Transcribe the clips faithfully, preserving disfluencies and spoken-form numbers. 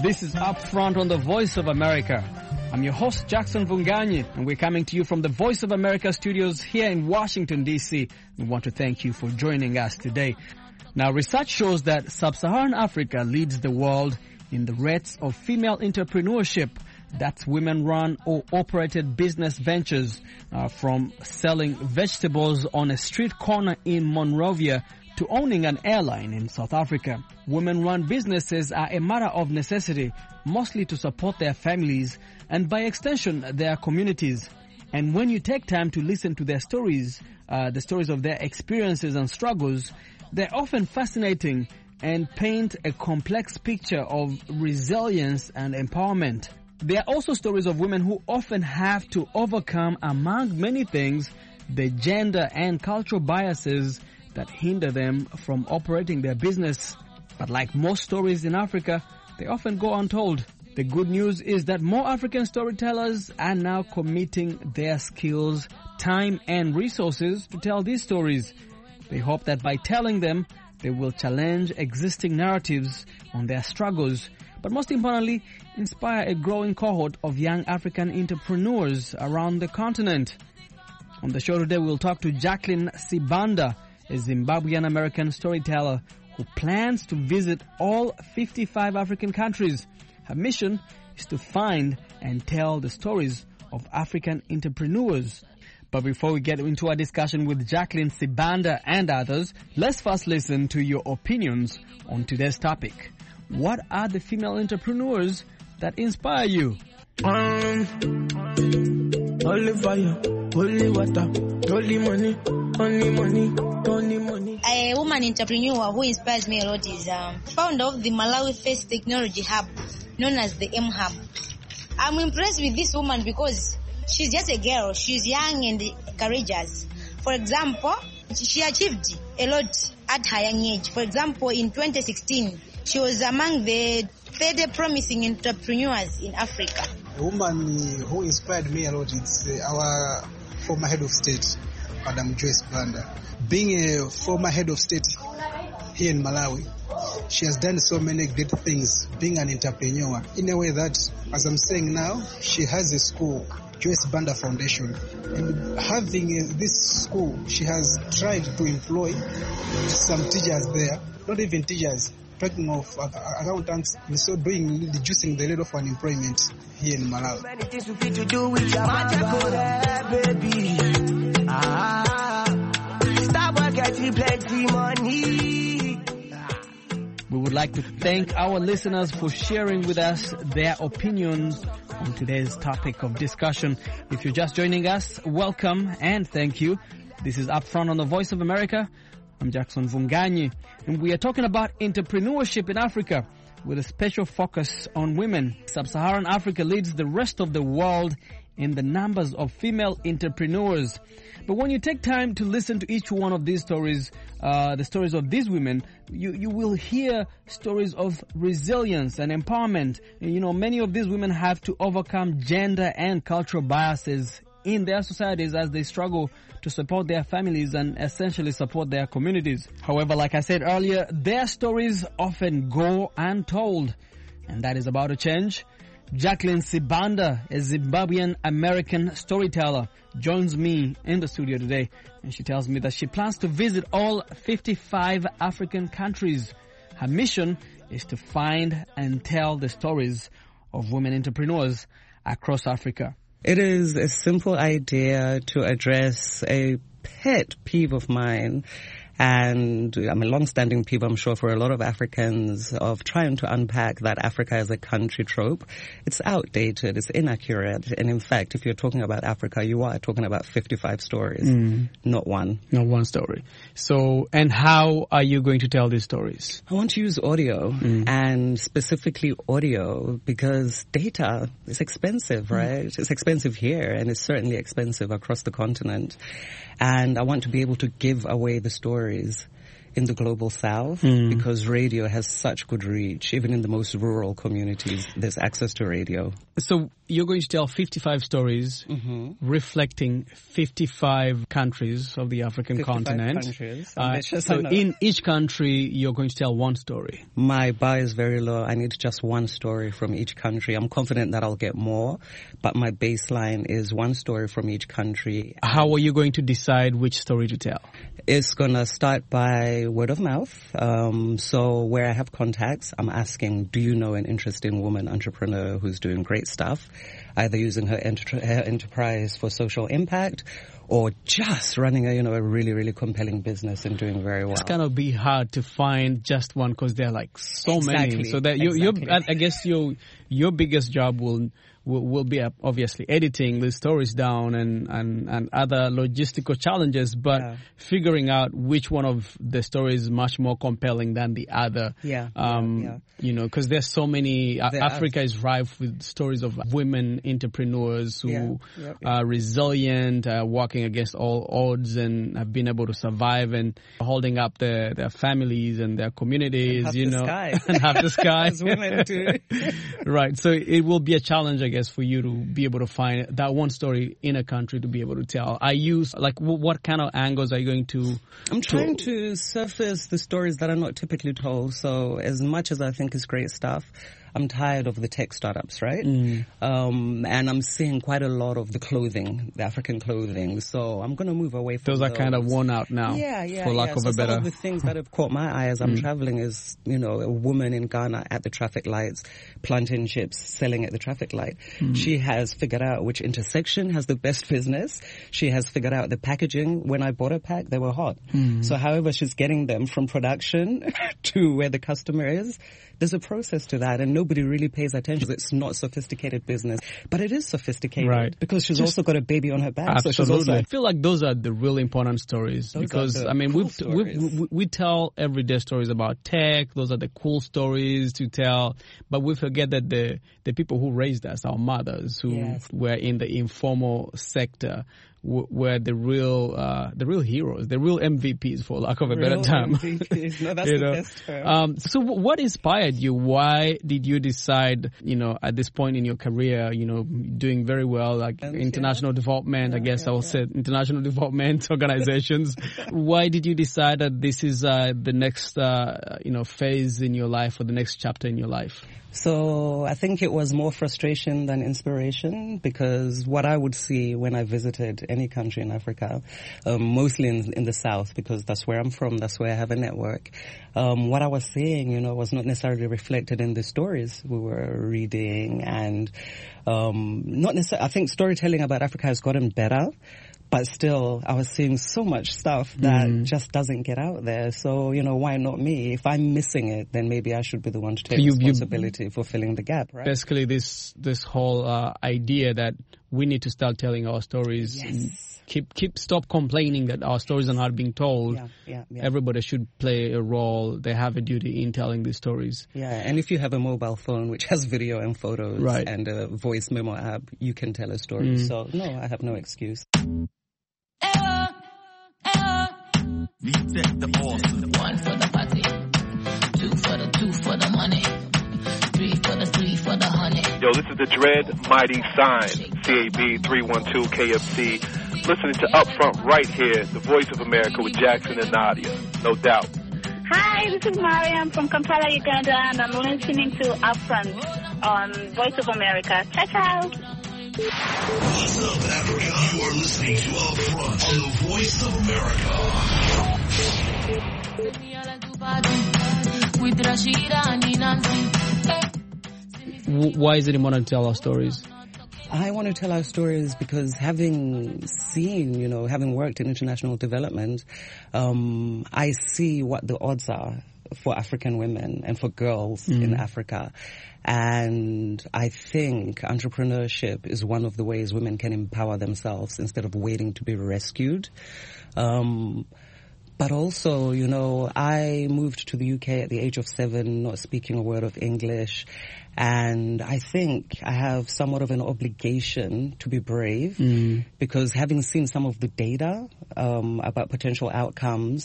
This is Up Front on the Voice of America. I'm your host, Jackson Vunganyi, and we're coming to you from the Voice of America studios here in Washington, D C. We want to thank you for joining us today. Now, research shows that Sub-Saharan Africa leads the world in the rates of female entrepreneurship. That's women-run or operated business ventures, uh, from selling vegetables on a street corner in Monrovia to owning an airline in South Africa. Women-run businesses are a matter of necessity, mostly to support their families and by extension their communities. And when you take time to listen to their stories, uh, the stories of their experiences and struggles, they're often fascinating and paint a complex picture of resilience and empowerment. There are also stories of women who often have to overcome, among many things, the gender and cultural biases that hinder them from operating their business. But like most stories in Africa, they often go untold. The good news is that more African storytellers are now committing their skills, time and resources to tell these stories. They hope that by telling them, they will challenge existing narratives on their struggles, but most importantly, inspire a growing cohort of young African entrepreneurs around the continent. On the show today, we'll talk to Jacqueline Sibanda, a Zimbabwean-American storyteller who plans to visit all fifty-five African countries. Her mission is to find and tell the stories of African entrepreneurs. But before we get into our discussion with Jacqueline Sibanda and others, let's first listen to your opinions on today's topic. What are the female entrepreneurs that inspire you? Um, only fire, only water, only money, only money, only money. A woman entrepreneur who inspires me a lot is um, founder of the Malawi Face Technology Hub, known as the M Hub. I'm impressed with this woman because she's just a girl. She's young and courageous. For example, she achieved a lot at her young age. For example, in twenty sixteen, she was among the thirty promising entrepreneurs in Africa. A woman who inspired me a lot is uh, our former head of state, Madam Joyce Banda. Being a former head of state here in Malawi, she has done so many great things, being an entrepreneur, in a way that, as I'm saying now, she has a school, Joyce Banda Foundation. And having uh, this school, she has tried to employ some teachers there, not even teachers, talking of uh, accountants, and so doing, reducing the rate of unemployment here in Malawi. Many things we fit to do with your baby. Ah, stop getting plenty money. We would like to thank our listeners for sharing with us their opinions on today's topic of discussion. If you're just joining us, welcome and thank you. This is Up Front on the Voice of America. I'm Jackson Vunganyi, and we are talking about entrepreneurship in Africa with a special focus on women. Sub-Saharan Africa leads the rest of the world in the numbers of female entrepreneurs. But when you take time to listen to each one of these stories, uh, the stories of these women, you, you will hear stories of resilience and empowerment. And, you know, many of these women have to overcome gender and cultural biases in their societies as they struggle to support their families and essentially support their communities. However, like I said earlier, their stories often go untold, and that is about to change. Jacqueline Sibanda, a Zimbabwean-American storyteller, joins me in the studio today, and she tells me that she plans to visit all fifty-five African countries. Her mission is to find and tell the stories of women entrepreneurs across Africa. It is a simple idea to address a pet peeve of mine, and I'm a long-standing peeve, I'm sure, for a lot of Africans, of trying to unpack that Africa as a country trope. It's outdated, it's inaccurate, and in fact, if you're talking about Africa, you are talking about fifty-five stories, mm. not one. Not one story. So, and how are you going to tell these stories? I want to use audio, mm. and specifically audio, because data is expensive, right? Mm. It's expensive here, and it's certainly expensive across the continent. And I want to be able to give away the stories in the global south Mm. because radio has such good reach. Even in the most rural communities, there's access to radio. So you're going to tell fifty-five stories reflecting fifty-five countries of the African fifty-five continent. countries. Uh, Ambitious, so I know. in each country, you're going to tell one story. My bar is very low. I need just one story from each country. I'm confident that I'll get more, but my baseline is one story from each country. How are you going to decide which story to tell? It's going to start by word of mouth. Um, so where I have contacts, I'm asking, do you know an interesting woman entrepreneur who's doing great stuff, either using her, enter- her enterprise for social impact or just running a, you know, a really, really compelling business and doing very well. It's going to be hard to find just one because there are like so Exactly. many. So that you, Exactly. you're, I I guess your your biggest job will will, will be uh, obviously editing the stories down and, and, and other logistical challenges, but Yeah. figuring out which one of the stories is much more compelling than the other. Yeah, Um, yeah, yeah. You know, because there's so many. Uh, There are- Africa is rife with stories of women entrepreneurs who Yeah, yeah, yeah. are resilient, uh, working against all odds, and have been able to survive and holding up their, their families and their communities. half you the know, sky. and half the sky. As women do. Right. So it will be a challenge, I guess, for you to be able to find that one story in a country to be able to tell. I use like w- what kind of angles are you going to? I'm trying to surface the stories that are not typically told. So as much as I think is great stuff, I'm tired of the tech startups, right? Mm. Um, and I'm seeing quite a lot of the clothing, the African clothing. So I'm going to move away from Those those. are kind of worn out now. Yeah, yeah, For lack yeah. of so a some better. of the things that have caught my eye as I'm traveling is, you know, a woman in Ghana at the traffic lights, plantain chips selling at the traffic light. She has figured out which intersection has the best business. She has figured out the packaging. When I bought a pack, they were hot. So however she's getting them from production to where the customer is, there's a process to that, and nobody really pays attention. It's not sophisticated business, but it is sophisticated Right. because she's Just- also got a baby on her back. So she's Absolutely. also I feel like those are the really important stories Those are because, the I mean, cool we've, stories. we've, we we tell everyday stories about tech. Those are the cool stories to tell. But we forget that the, the people who raised us, our mothers, who Yes. were in the informal sector, w- were the real uh, the real heroes, the real M V Ps, for lack of a better Real term. M V Ps. No, that's You the know? best term. Um, so w- what inspired you? Why did you decide, you know, at this point in your career, you know, doing very well, like And, international development, I guess I will say international development organizations. Why did you decide that this is uh, the next, uh, you know, phase in your life or the next chapter in your life? So I think it was more frustration than inspiration because what I would see when I visited any country in Africa, um, mostly in, in the South because that's where I'm from, that's where I have a network, um, what I was seeing, you know, was not necessarily reflected in the stories we were reading and um, not necessarily, I think storytelling about Africa has gotten better. But still, I was seeing so much stuff that Mm. just doesn't get out there. So, you know, why not me? If I'm missing it, then maybe I should be the one to take You- you- responsibility for filling the gap, right? Basically, this this whole uh, idea that we need to start telling our stories. Yes. And keep keep stop complaining that our stories are not being told. Yeah, yeah, yeah. Everybody should play a role. They have a duty in telling these stories. Yeah, and if you have a mobile phone which has video and photos Right. and a voice memo app, you can tell a story. Mm. So, no, I have no excuse. The awesome. One for the party, two for the two for the money, three for the three for the honey. Yo, this is the Dread Mighty Sign, C A B three one two K F C. Listening to Upfront right here, the voice of America with Jackson and Nadia. No doubt. Hi, this is Mariam from Kampala, Uganda, and I'm listening to Upfront on Voice of America. Ciao, ciao. What's up, Africa? You are listening to Upfront on the Voice of America. With Rashida and Nancy. W- why is it important to tell our stories? I want to tell our stories because having seen, you know, having worked in international development, um, I see what the odds are for African women and for girls Mm. in Africa. And I think entrepreneurship is one of the ways women can empower themselves instead of waiting to be rescued. Um, But also, you know, I moved to the U K at the age of seven, not speaking a word of English. And I think I have somewhat of an obligation to be brave Mm. because having seen some of the data um, about potential outcomes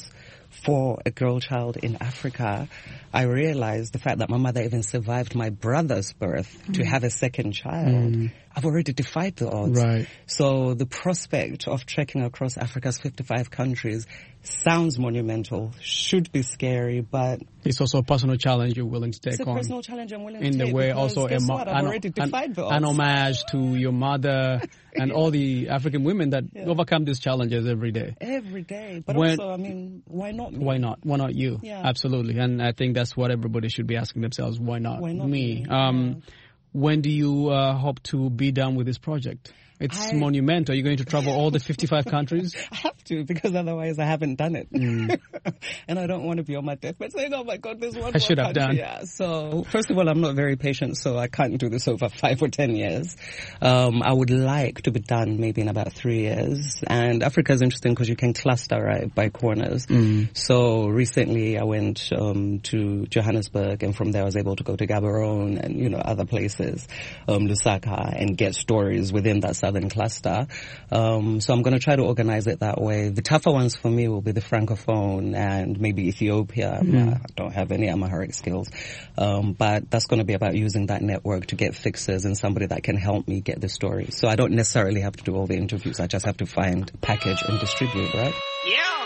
for a girl child in Africa, I realized the fact that my mother even survived my brother's birth mm. to have a second child. Mm. I've already defied the odds. Right. So the prospect of trekking across Africa's fifty-five countries sounds monumental, should be scary, but it's also a personal challenge you're willing to take it's a on. personal challenge I'm willing in to take. In the way, also a, what? I've an, already defied an, the odds. an homage to your mother and yeah. all the African women that yeah. overcome these challenges every day. Every day. But when, also, I mean, why not me? Why not? Why not you? Yeah. Absolutely. And I think that's what everybody should be asking themselves. Why not, why not me? me? Um, yeah. When do you uh, hope to be done with this project? It's I, monumental. Are you going to travel all the fifty-five countries? I have to, because otherwise I haven't done it. Mm. And I don't want to be on my deathbed saying, oh my God, there's one I should have country. done. Yeah. So, first of all, I'm not very patient, so I can't do this over five or ten years. Um, I would like to be done maybe in about three years. And Africa is interesting because you can cluster, right, by corners. Mm. So, recently I went um, to Johannesburg, and from there I was able to go to Gaborone and, you know, other places, um, Lusaka, and get stories within that southern cluster. Um, so I'm going to try to organize it that way. The tougher ones for me will be the Francophone and maybe Ethiopia. Mm. I don't have any Amharic skills. Um, but that's going to be about using that network to get fixers and somebody that can help me get the story. So I don't necessarily have to do all the interviews. I just have to find, package, and distribute, right? Yeah.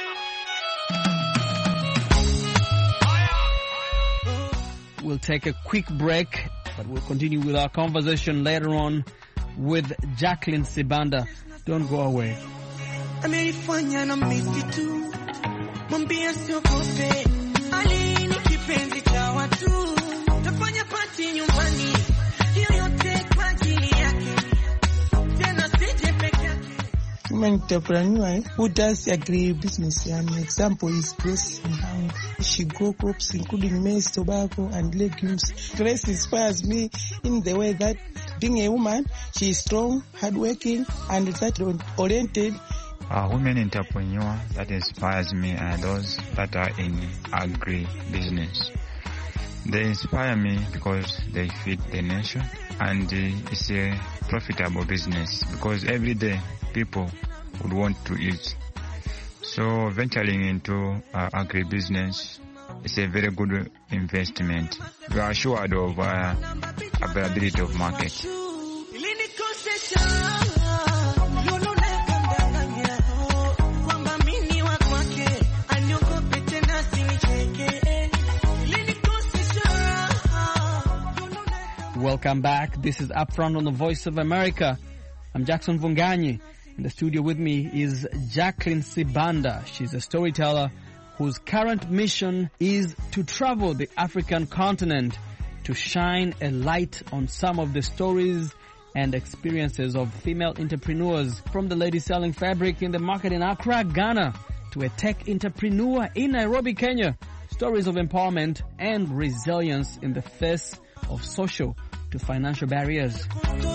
We'll take a quick break, but we'll continue with our conversation later on with Jacqueline Sibanda. Don't go away. Ameifanya na misitu, mwambie siogope, Ali ni kipenzi cha watu, tafanya party nyumbani, hiyo yote kwa ajili yake, tena sije peke yake. Women entrepreneur who does agri-business. An example is Grace Mhango. She grows crops including maize, tobacco, and legumes. Grace inspires me in the way that being a woman, she is strong, hardworking, and result-oriented. A women entrepreneur that inspires me are those that are in agri-business. They inspire me because they feed the nation, and it's a profitable business because every day people would want to eat. So venturing into uh, agri-business is a very good investment. We are assured of uh, availability of market. Welcome back. This is Upfront on the Voice of America. I'm Jackson Vunganyi. In the studio with me is Jacqueline Sibanda. She's a storyteller whose current mission is to travel the African continent to shine a light on some of the stories and experiences of female entrepreneurs, from the lady selling fabric in the market in Accra, Ghana, to a tech entrepreneur in Nairobi, Kenya. Stories of empowerment and resilience in the face of social to financial barriers.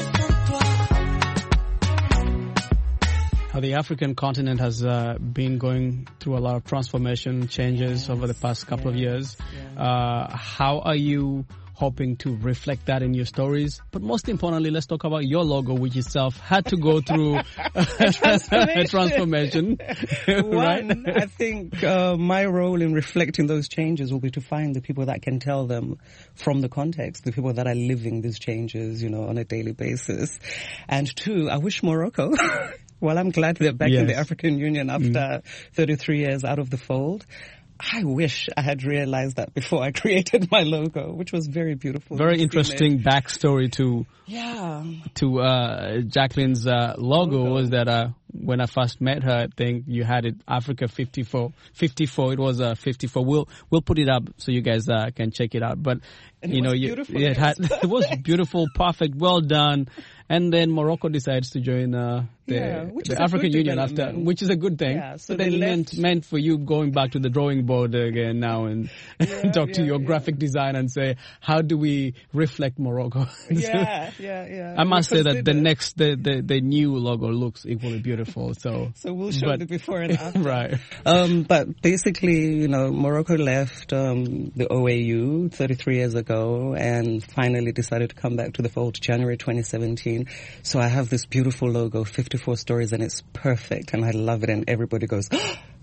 How the African continent has uh, been going through a lot of transformation changes over the past couple of years. Uh, how are you hoping to reflect that in your stories? But most importantly, let's talk about your logo, which itself had to go through a transformation. a transformation. One, right? I think uh, my role in reflecting those changes will be to find the people that can tell them from the context, the people that are living these changes, you know, on a daily basis. And two, I wish Morocco... Well, I'm glad they're back yes. in the African Union after mm. thirty-three years out of the fold. I wish I had realized that before I created my logo, which was very beautiful. Very interesting backstory to yeah to uh, Jacqueline's uh, logo, logo was that uh, when I first met her, I think you had it Africa fifty-four. fifty-four. It was uh, fifty-four. We'll we'll put it up so you guys uh, can check it out. But and you it know, was you, beautiful, it, had, it was beautiful, perfect, well done. And then Morocco decides to join uh, the, yeah, the African Union after, which is a good thing. Yeah, so so they then meant meant for you going back to the drawing board again now and yeah, talk to yeah, your yeah. graphic designer and say, how do we reflect Morocco? yeah, yeah, yeah. I must say that the next, the, the, the new logo looks equally beautiful. So so we'll show but, the before and after. Right. Um, but basically, you know, Morocco left um, the O A U thirty-three years ago and finally decided to come back to the fold January twenty seventeen. So I have this beautiful logo, fifty-four stories, and it's perfect, and I love it, and everybody goes, oh,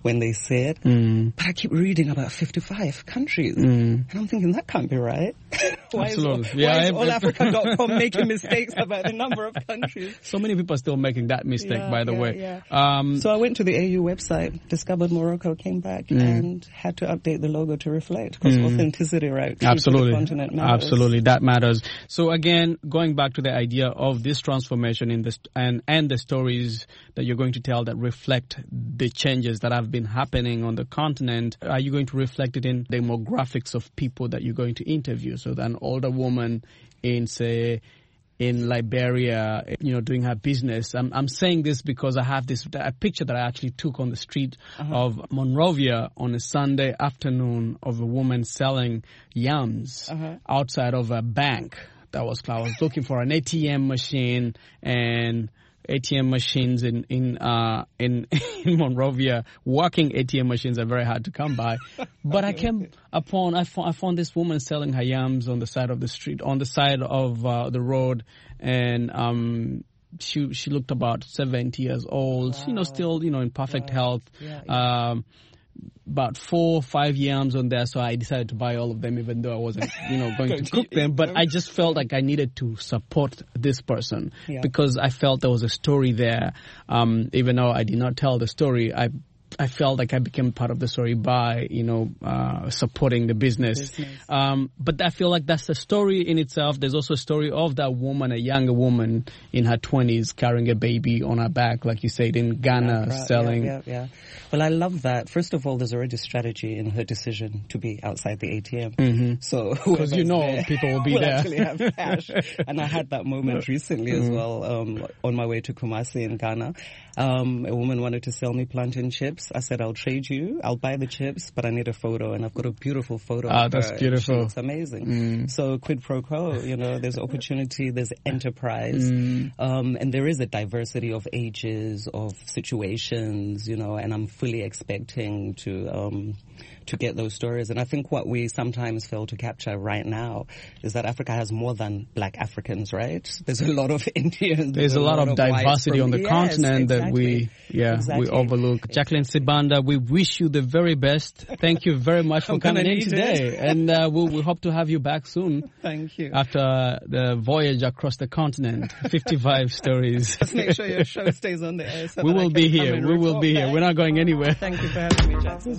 when they say it. Mm. But I keep reading about fifty-five countries. Mm. And I'm thinking, that can't be right. why Absolutely. is, Yeah, why is I- all africa dot com making mistakes about the number of countries? So many people are still making that mistake, Yeah, by the yeah, way. yeah. Um, So I went to the A U website, discovered Morocco, came back, Mm. and had to update the logo to reflect, because Mm. authenticity, right? true to Absolutely. the continent matters. Absolutely. That matters. So again, going back to the idea of this transformation in this and, and the stories that you're going to tell that reflect the changes that have been happening on the continent, are you going to reflect it in demographics of people that you're going to interview? So that an older woman in, say, in Liberia, you know, doing her business. I'm, I'm saying this because I have this a picture that I actually took on the street Uh-huh. of Monrovia on a Sunday afternoon of a woman selling yams Uh-huh. outside of a bank. That was, I was looking for an A T M machine, and A T M machines in in uh in, in Monrovia, working A T M machines are very hard to come by. But I came upon I found, I found this woman selling her yams on the side of the street, on the side of uh, the road, and um she she looked about seventy years old. Wow. You know, still you know in perfect wow. health. Yeah, yeah. Um, about four, five yams on there, so I decided to buy all of them, even though I wasn't, you know, going to cook them. But I just felt like I needed to support this person Yeah. because I felt there was a story there. Um, even though I did not tell the story, I I felt like I became part of the story by, you know, uh, supporting the business. Business. Um, but I feel like that's the story in itself. There's also a story of that woman, a younger woman in her twenties, carrying a baby on her back, like you said, in Ghana, Right, selling. Yeah, yeah, yeah. Well, I love that. First of all, there's already strategy in her decision to be outside the A T M. Mm-hmm. So because you know there people will be will there. actually have cash. And I had that moment recently as well, um, on my way to Kumasi in Ghana. Um, a woman wanted to sell me plantain chips. I said, I'll trade you. I'll buy the chips, but I need a photo. And I've got a beautiful photo Ah, of that's her. beautiful. She looks amazing. Mm. So quid pro quo, you know, there's opportunity, there's enterprise. Mm. Um, and there is a diversity of ages, of situations, you know, and I'm fully expecting to, um, to get those stories. And I think what we sometimes fail to capture right now is that Africa has more than black Africans, right? There's a lot of Indians. There's a lot, lot of diversity on the yes, continent exactly. that we, yeah, exactly. we overlook. Jacqueline Sibanda, we wish you the very best. Thank you very much for coming in today. And uh, we'll, we hope to have you back soon. Thank you. After the voyage across the continent, fifty-five stories. Just make sure your show stays on the air. So we that will I be can come here. and We will report be here. back. We're not going anywhere. Thank you for having me, Jackson.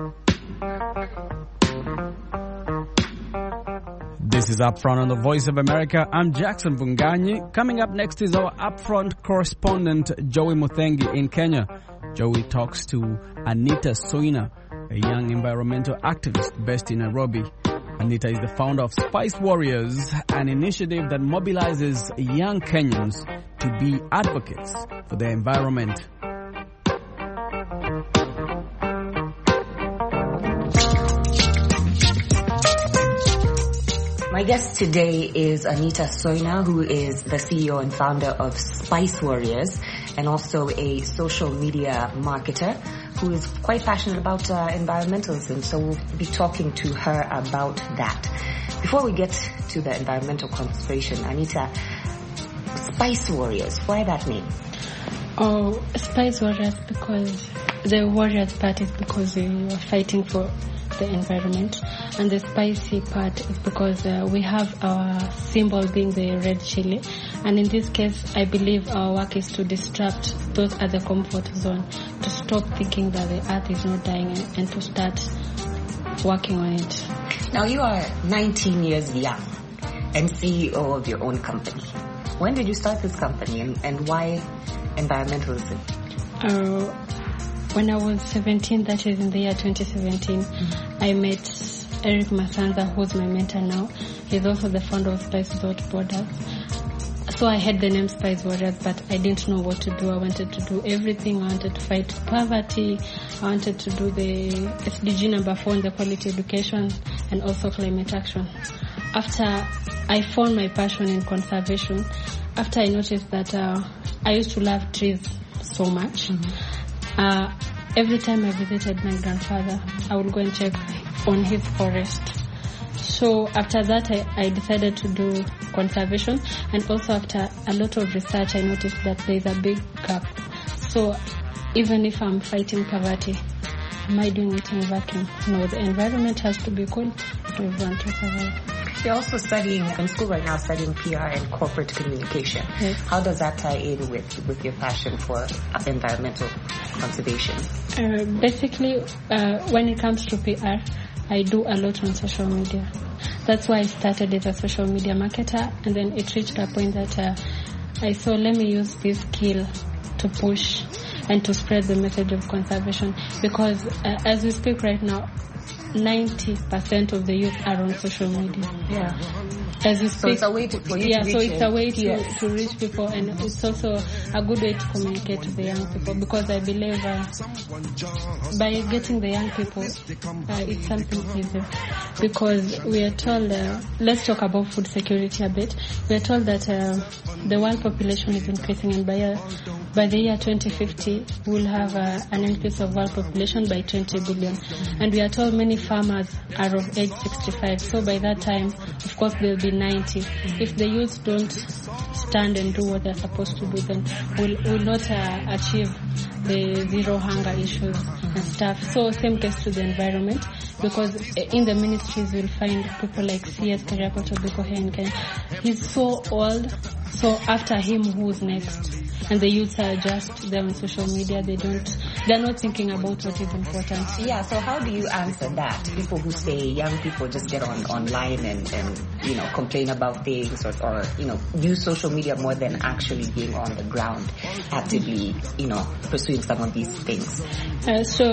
This is Upfront on the Voice of America. I'm Jackson Vunganyi. Coming up next is our Upfront correspondent, Joey Muthengi in Kenya. Joey talks to Anita Soina, a young environmental activist based in Nairobi. Anita is the founder of Spice Warriors, an initiative that mobilizes young Kenyans to be advocates for the environment. My guest today is Anita Soina, who is the C E O and founder of Spice Warriors and also a social media marketer who is quite passionate about uh, environmentalism. So we'll be talking to her about that. Before we get to the environmental conservation, Anita, Spice Warriors, why that name? Oh, Spice Warriors because the warriors part is because we were fighting for the environment, and the spicy part is because uh, we have our symbol being the red chili, and in this case I believe our work is to disrupt those at the comfort zone, to stop thinking that the earth is not dying and to start working on it. Now you are nineteen years young and C E O of your own company. When did you start this company, and, and why environmentalism? Uh, When I was seventeen, that is in the year twenty seventeen, mm-hmm. I met Eric Masanza, who's my mentor now. He's also the founder of Spice Without Borders. So I had the name Spice Warriors, but I didn't know what to do. I wanted to do everything. I wanted to fight poverty. I wanted to do the S D G number four, the quality education, and also climate action. After I found my passion in conservation, after I noticed that uh, I used to love trees so much, mm-hmm. Uh, every time I visited my grandfather, I would go and check on his forest. So after that, I, I decided to do conservation, and also after a lot of research, I noticed that there is a big gap. So even if I'm fighting poverty, am I doing it in a vacuum? No, the environment has to be good for everyone to survive. You're also studying in school right now, studying P R and corporate communication. Yes. How does that tie in with, with your passion for environmental conservation? Uh, basically, uh, when it comes to P R, I do a lot on social media. That's why I started as a social media marketer, and then it reached a point that uh, I saw, let me use this skill to push and to spread the message of conservation. Because uh, as we speak right now, ninety percent of the youth are on social media. Yeah. As we speak, so it's a way to, for you yeah, to reach so it's a way to, yes. to reach people, and it's also a good way to communicate to the young people, because I believe uh, by getting the young people, uh, it's something easy. Because we are told, uh, let's talk about food security a bit. We are told that uh, the world population is increasing, and by uh, by the year twenty fifty, we'll have uh, an increase of world population by twenty billion. And we are told many farmers are of age sixty-five, so by that time, of course, they'll be ninety. If the youth don't stand and do what they're supposed to do, then we'll, we'll not uh, achieve the zero hunger issues and stuff. So same case to the environment, because in the ministries we'll find people like C S Keriako Tobiko here in Kenya. He's so old, so after him, who's next? And the youths are just there on social media. They don't, they're not thinking about what is important. Yeah, so how do you answer that? People who say young people just get on online and, and you know, complain about things, or, or, you know, use social media more than actually being on the ground, actively, you know, pursuing some of these things. Uh, so,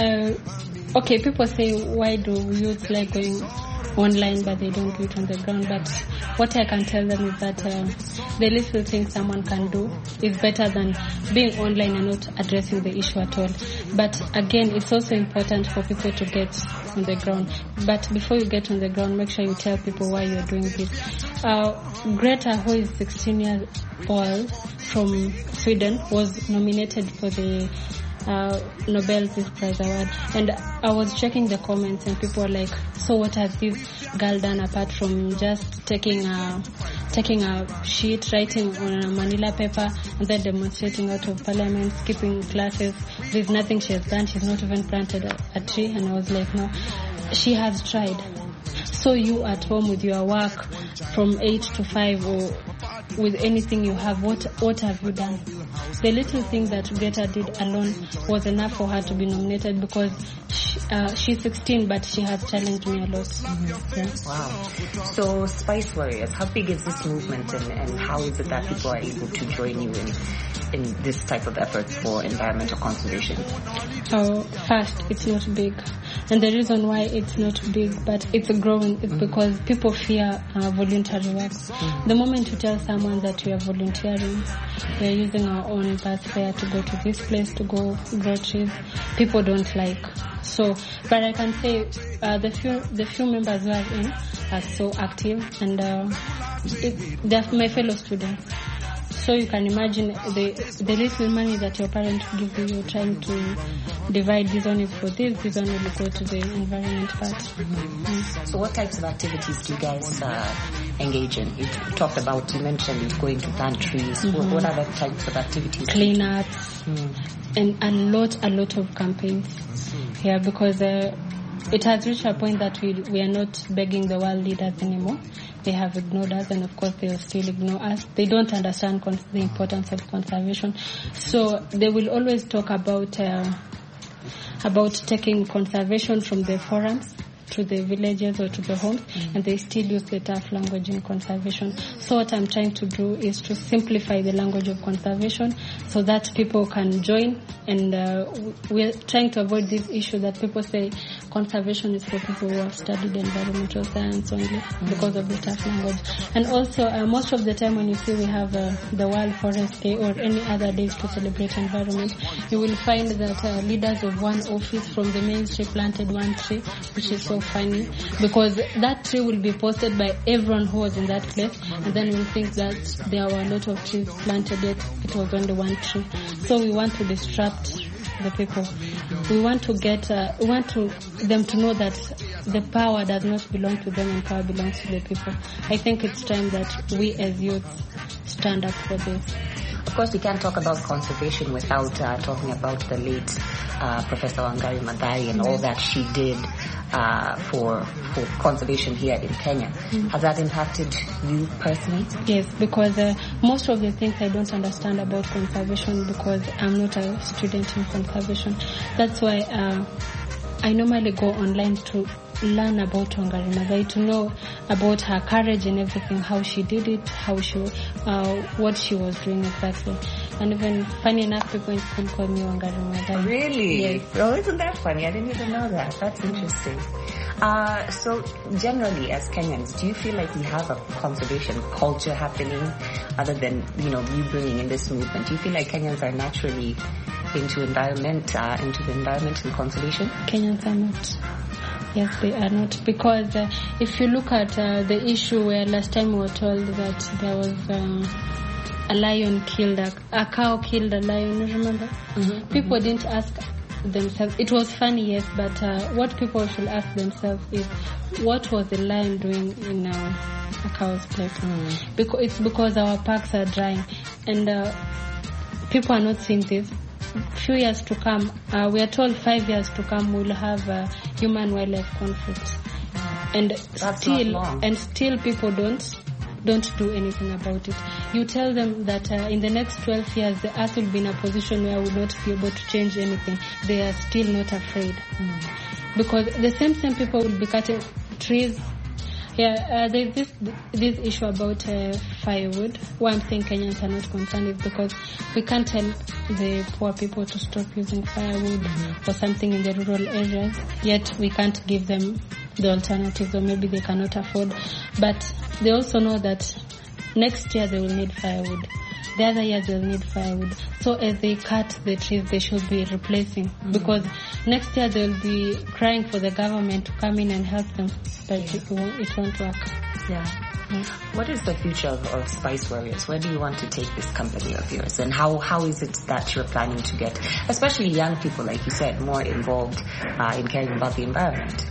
uh, okay, people say, why do youth like going online but they don't do it on the ground? But what I can tell them is that uh, the little thing someone can do is better than being online and not addressing the issue at all. But again, it's also important for people to get on the ground. But before you get on the ground, make sure you tell people why you're doing this. Uh, Greta, who is sixteen years old from Sweden, was nominated for the Uh, Nobel Peace Prize award, and I was checking the comments, and people were like, so what has this girl done apart from just taking a taking a sheet, writing on a manila paper, and then demonstrating out of parliament, skipping classes? There's nothing she has done. She's not even planted a, a tree. And I was like, no, she has tried. So you at home with your work from eight to five, or with anything you have, what what have you done? The little thing that Greta did alone was enough for her to be nominated, because she, uh, she's sixteen, but she has challenged me a lot. Mm-hmm. Yeah. Wow. So Spice Warriors, how big is this movement, and, and how is it that people are able to join you in in this type of effort for environmental conservation? Oh, first, it's not big. And the reason why it's not big, but it's growing, is because people fear uh, voluntary work. Mm-hmm. The moment you tell someone that you are volunteering, we are using our own bus fare to go to this place to go grow trees, people don't like. So, but I can say uh, the few the few members who are in are so active, and uh, it, they're my fellow students. So you can imagine the the little money that your parents give you, you're trying to divide. This one is for this, this one will go to the environment part. Mm-hmm. Mm. So what types of activities do you guys uh, engage in? You talked about, you mentioned going to plant trees. Mm-hmm. What, what other types of activities? Cleanups, mm. and a lot, a lot of campaigns. Yeah, because uh, it has reached a point that we we are not begging the world leaders anymore. They have ignored us, and of course they will still ignore us. They don't understand con- the importance of conservation. So they will always talk about uh, about taking conservation from the forums to the villages or to the homes, mm-hmm. and they still use the tough language in conservation. So what I'm trying to do is to simplify the language of conservation so that people can join, and uh, we're trying to avoid this issue that people say conservation is for people who have studied environmental science only, mm-hmm. because of the tough language. And also, uh, most of the time when you see we have uh, the World Forest Day or any other days to celebrate environment, you will find that uh, leaders of one office from the ministry planted one tree, which is so funny, because that tree will be posted by everyone who was in that place, and then we'll think that there were a lot of trees planted, yet it was only one tree. So we want to disrupt the people. We want to get, uh, we want to them to know that the power does not belong to them and power belongs to the people. I think it's time that we as youth stand up for this. Of course, we can't talk about conservation without uh, talking about the late uh, Professor Wangari Maathai and all that she did uh, for for conservation here in Kenya. Mm. Has that impacted you personally? Yes, because uh, most of the things I don't understand about conservation because I'm not a student in conservation. That's why uh, I normally go online to learn about Wangari Maathai, to know about her courage and everything, how she did it, how she, uh, what she was doing exactly. And even, funny enough, people in school call me Wangari Maathai. Really? Yes. Oh, isn't that funny? I didn't even know that. That's interesting. Uh, so, generally, as Kenyans, do you feel like we have a conservation culture happening, other than, you know, you bringing in this movement? Do you feel like Kenyans are naturally into environment, uh, into the environment and conservation? Kenyans are not. Yes, they are not. Because uh, if you look at uh, the issue where last time we were told that there was uh, a lion killed, a, a cow killed a lion, remember? Mm-hmm. People mm-hmm. didn't ask themselves. It was funny, yes, but uh, what people should ask themselves is, what was the lion doing in uh, a cow's place? Mm. Because it's because our parks are drying. And uh, people are not seeing this. Few years to come, uh, we are told five years to come we'll have uh, human-wildlife conflict, mm. and That's still and still people don't don't do anything about it. You tell them that uh, in the next twelve years the earth will be in a position where we will not be able to change anything. They are still not afraid, mm. because the same same people will be cutting trees. Yeah, uh, there's this this issue about uh, firewood. Why I'm saying Kenyans are not concerned is because we can't tell the poor people to stop using firewood mm-hmm. or something in the rural areas, yet we can't give them the alternatives, or maybe they cannot afford. But they also know that next year they will need firewood. The other years they'll need firewood. So as they cut the trees, they should be replacing. Mm-hmm. Because next year they'll be crying for the government to come in and help them. But yeah. it, won't, it won't work. Yeah. Mm-hmm. What is the future of, of Spice Warriors? Where do you want to take this company of yours? And how, how is it that you're planning to get, especially young people, like you said, more involved uh, in caring about the environment?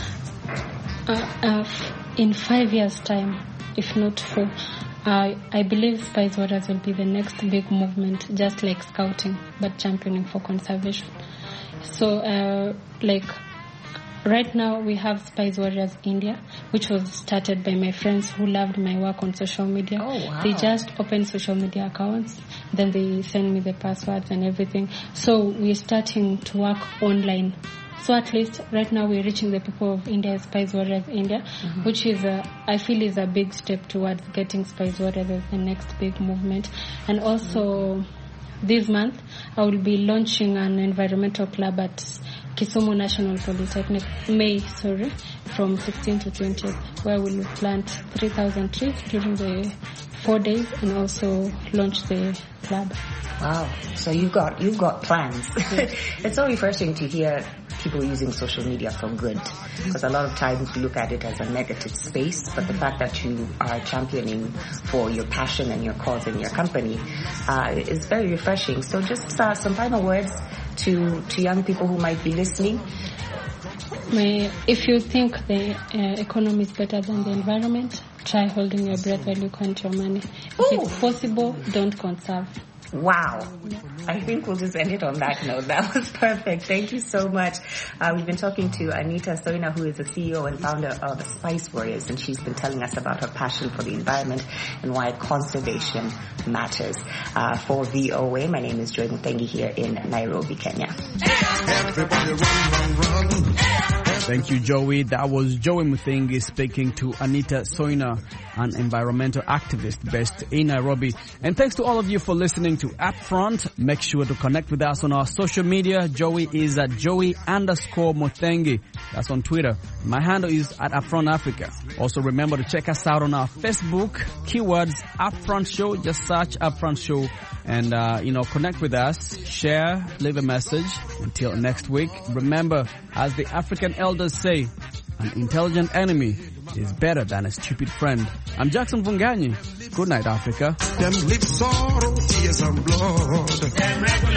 Uh, uh, in five years' time, if not four, Uh, I believe Spice Warriors will be the next big movement, just like Scouting, but championing for conservation. So, uh, like, right now we have Spice Warriors India, which was started by my friends who loved my work on social media. Oh, wow. They just opened social media accounts, then they send me the passwords and everything. So we're starting to work online. So at least right now we're reaching the people of India as Spice Warriors India, mm-hmm. which is, a, I feel, is a big step towards getting Spice Warriors as the next big movement. And also mm-hmm. this month I will be launching an environmental club at Kisumu National Polytechnic, May, sorry, from sixteenth to twentieth, where we'll plant three thousand trees during the four days and also launch the club. Wow. So you've got, you've got plans. It's so refreshing to hear people using social media for good, because a lot of times we look at it as a negative space, but the fact that you are championing for your passion and your cause and your company uh, is very refreshing. So just uh, some final words to, to young people who might be listening. May, if you think the uh, economy is better than the environment, try holding your breath while you count your money. If Ooh. It's possible, don't conserve. Wow. I think we'll just end it on that note. That was perfect. Thank you so much. Uh, we've been talking to Anita Soina, who is the C E O and founder of the Spice Warriors, and she's been telling us about her passion for the environment and why conservation matters. Uh, for V O A, my name is Joy Mutengi here in Nairobi, Kenya. Everybody run, run, run. Thank you, Joey. That was Joey Mutengi speaking to Anita Soina, an environmental activist based in Nairobi. And thanks to all of you for listening to Upfront. Make sure to connect with us on our social media. Joey is at Joey underscore Mutengi. That's on Twitter. My handle is at Upfront Africa. Also remember to check us out on our Facebook. Keywords Upfront Show. Just search Upfront Show and, uh, you know, connect with us. Share, leave a message. Until next week, remember, as the African elders say, an intelligent enemy is better than a stupid friend. I'm Jackson Vunganyi. Good night, Africa. Them lips sorrow, tears and blood.